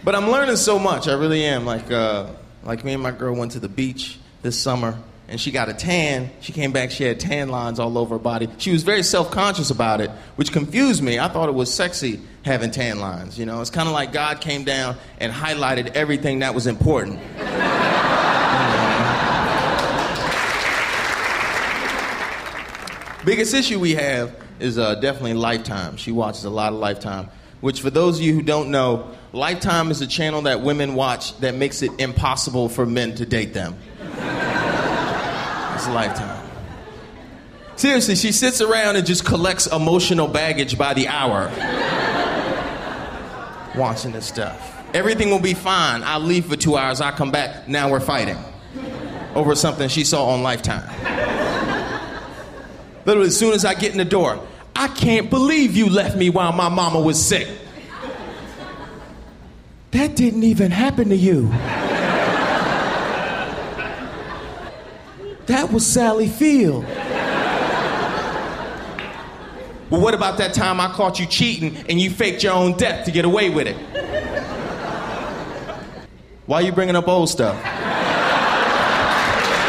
But I'm learning so much. I really am. Like me and my girl went to the beach this summer, and she got a tan. She came back, she had tan lines all over her body. She was very self-conscious about it, which confused me. I thought it was sexy having tan lines, you know? It's kind of like God came down and highlighted everything that was important. Biggest issue we have is definitely Lifetime. She watches a lot of Lifetime, which for those of you who don't know, Lifetime is a channel that women watch that makes it impossible for men to date them. It's Lifetime. Seriously, she sits around and just collects emotional baggage by the hour. Watching this stuff. Everything will be fine. I'll leave for 2 hours, I'll come back, now we're fighting. Over something she saw on Lifetime. Literally, as soon as I get in the door, I can't believe you left me while my mama was sick. That didn't even happen to you. That was Sally Field. Well, what about that time I caught you cheating and you faked your own death to get away with it? Why are you bringing up old stuff?